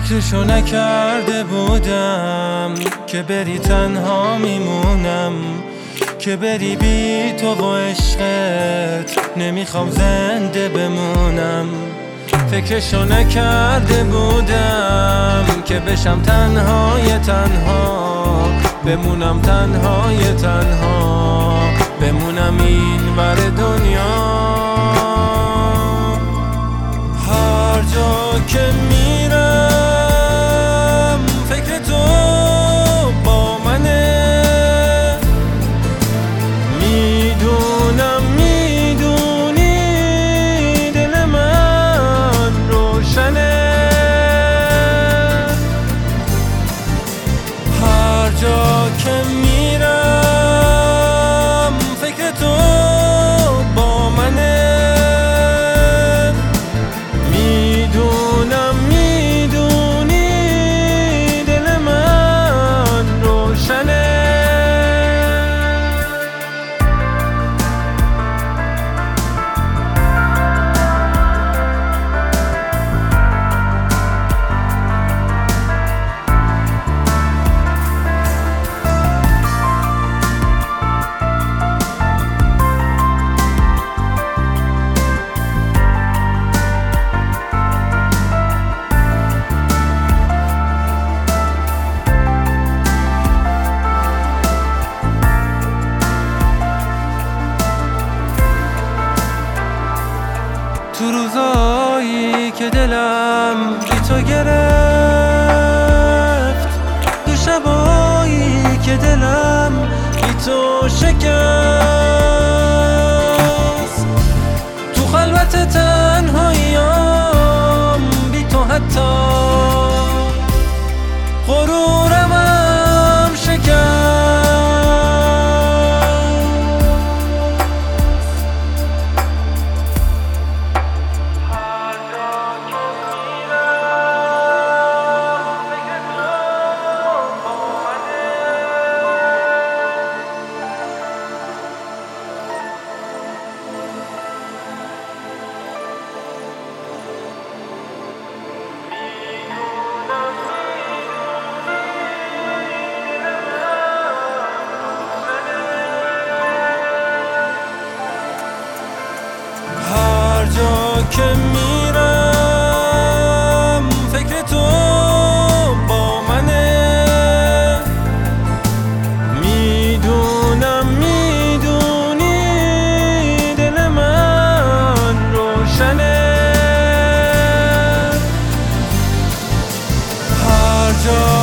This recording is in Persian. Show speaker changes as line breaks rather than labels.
فکرشو نکرده بودم که بری تنها میمونم، که بری بی تو و عشقت نمیخوام زنده بمونم. فکرشو نکرده بودم که بشم تنهای تنها، بمونم تنهای تنها، بمونم این ور دنیا. هر جا که میرم فکر تو با منه، میدونم میدونی دل من روشنه. هر جا که میرم فکر تو با منه، میدونم میدونی دل من روشنه. تو روزایی که دلم بی تو گرفت، تو شبایی که دلم بی تو شکست، تو خلوت تنهاییام بی تو حتی غرورم شکست. هر جا که میرم فکر تو با منه، میدونم میدونی دل من روشنه. هر جا